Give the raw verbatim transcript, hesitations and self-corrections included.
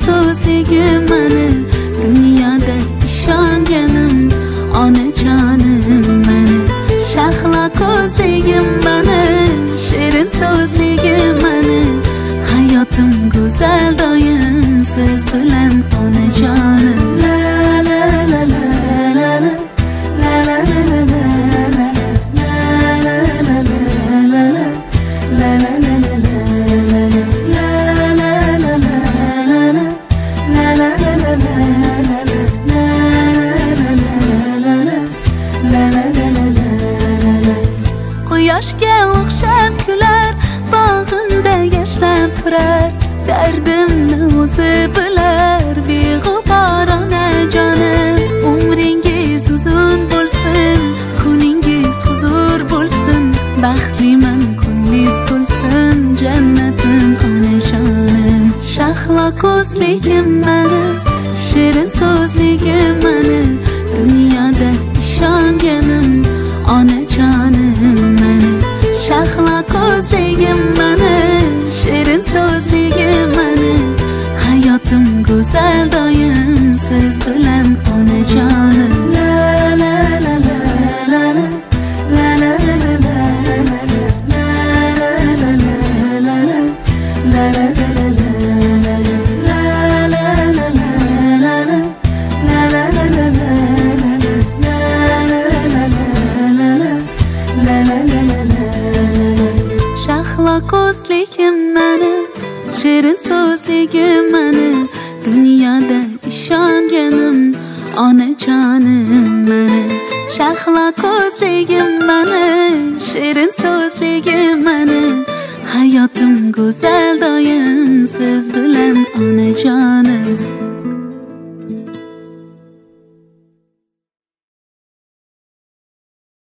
so'zligim mani dunyoda ishonganim onajonim mani shahlo ko'zligim mani shirin so'zligim mani hayotim go'zal doim siz bilan onajonim la la la la la la la la la la la Quyoshga o'xshab kular bog'imda yashnab turar dardimni o'zi bilar beg'ubor onajonim umringiz uzun bo'lsin kuningiz huzur bo'lsin baxtliman ko'nglingiz to'lsin jannatim onajonim shahlo ko'zligim mani shirin so'zligim mani dunyoda ishonganim onajonim mani shahlo ko'zligim mani shirin so'zligim mani hayotim go'zal doim siz bilan onajonim la la la la la la la la la la la la la la la shahlo ko'zligim mani shirin so'zligim mani dunyoda ishonganim onajonim mani shahlo ko'zligim mani shirin so'zligim mani hayotim go'zal doim siz bilan onajonim